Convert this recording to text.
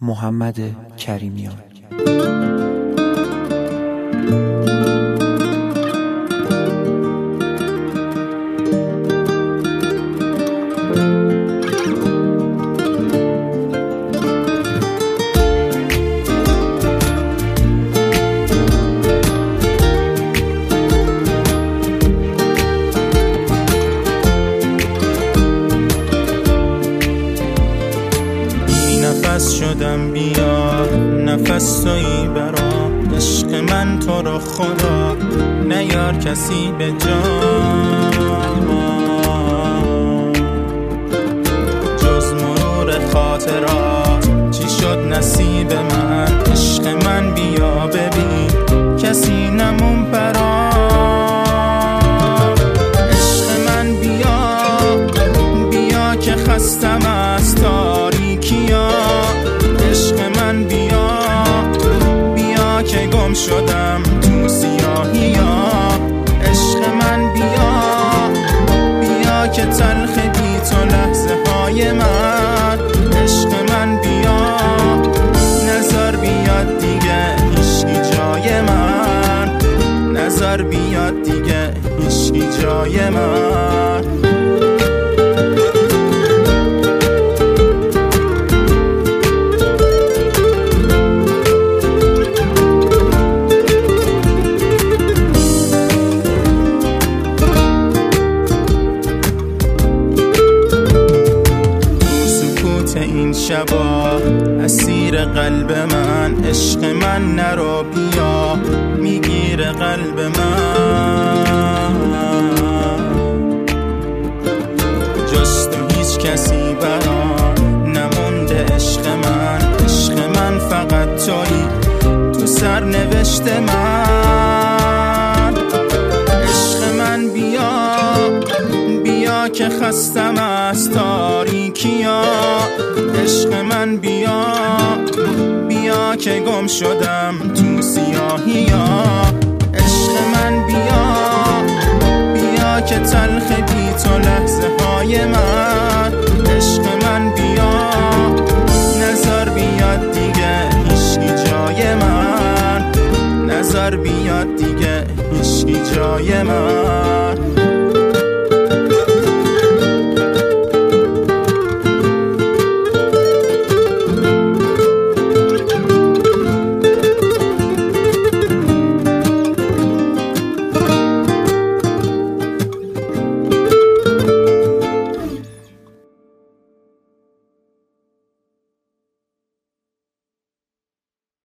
محمد کریمیان. نفس شدم بیا نفس تویی برام، عشق من تو رو خدا نیار کسی به جا، جز مرور خاطرات چی شد نصیب من، عشق من بیا ببین کسی نمون برام، عشق من بیا که خستم از تاریکیا، عشق من بیا که گم شدم تو سیاهیا، عشق من بیا که تلخ بی تو لحظه های من، عشق من بیا نظر بیاد دیگه هیچکی جای من، نظر بیاد دیگه هیچکی جای من. این شبا اسیر قلب من، عشق من نرو بیا میگیر قلب من، جز تو هیچ کسی برا نمونده، عشق من فقط تویی تو سرنوشت من، عشق من بیا که خستم از تاریکیا، عشق من بیا که گم شدم تو سیاهیا، عشق من بیا که تلخ بی تو لحظه های من، عشق من بیا نظر بیاد دیگه هیچکی جای من، نظر بیاد دیگه هیچکی جای من.